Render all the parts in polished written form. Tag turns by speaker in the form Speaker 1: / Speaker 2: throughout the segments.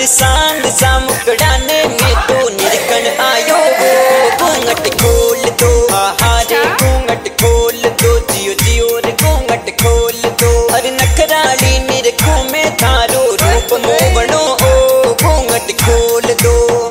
Speaker 1: सांग सा मुकड़ाने में तो निरकन आयो हो। घूंघट खोल दो हारे घूंघट खोल दो, जियो जियो रे घूंघट खोल दो। अरे नखराली निरखों में थारो रूप मोवणो ओ, घूंघट खोल दो।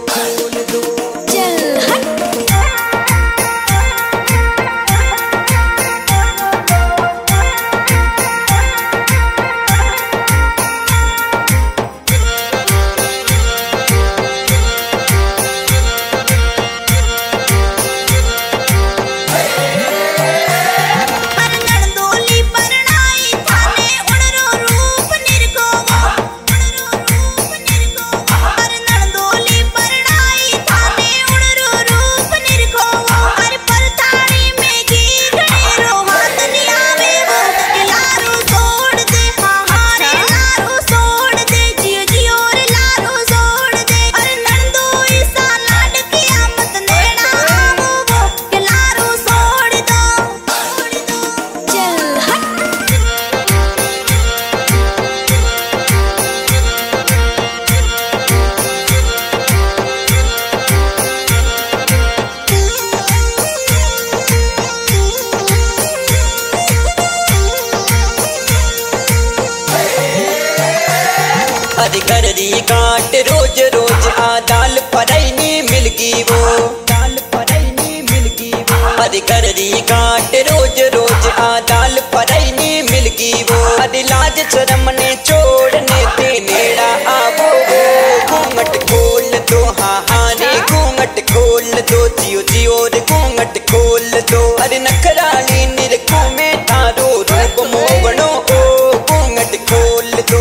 Speaker 1: अरे गररी काट रोज रोज आ दाल फ्राई नी मिलगी वो, दाल फ्राई नी मिलगी वो। अरे गररी काट रोज रोज आ दाल फ्राई नी मिलगी वो। अरे लाज शर्म ने छोड़ने ते नेड़ा आवो वो, घूंघट खोल दो हारे घूंघट खोल दो, जियो जियो रे घूंघट खोल दो। अरे नखराली निरखों में थारो रूप मोवणो ओ, घूंघट खोल दो।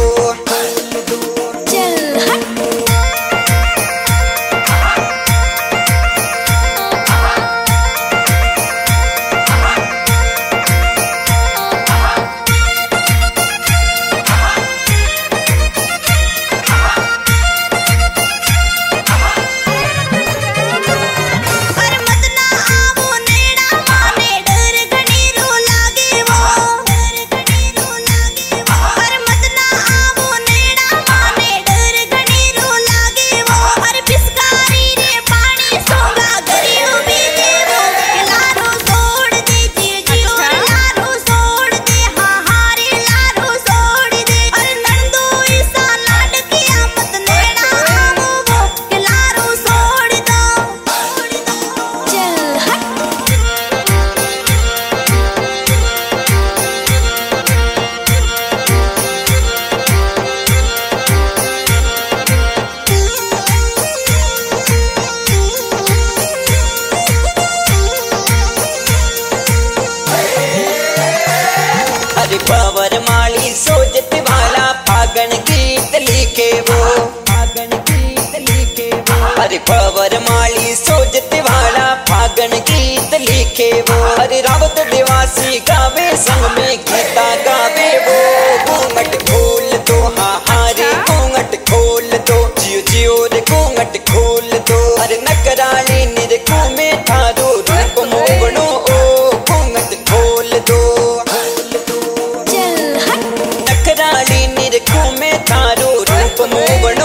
Speaker 1: अरे पवर माली सोजत वाला फागण गीत लिखे वो, फागण गीत लिखे वो। अरे पवर माली सोजत वाला फागण गीत लिखे वो। अरे रावत देवासी गावे संग में गीता गावे वो, घूंघट खोल दो हारे घूंघट खोल दो, जियो जियो रे घूंघट खोल दो। अरे नकराली निरखों में थारो रूप मोवणो ओ, घूंघट खोल दो। नखराली निरखों में थारो रूप मोवणो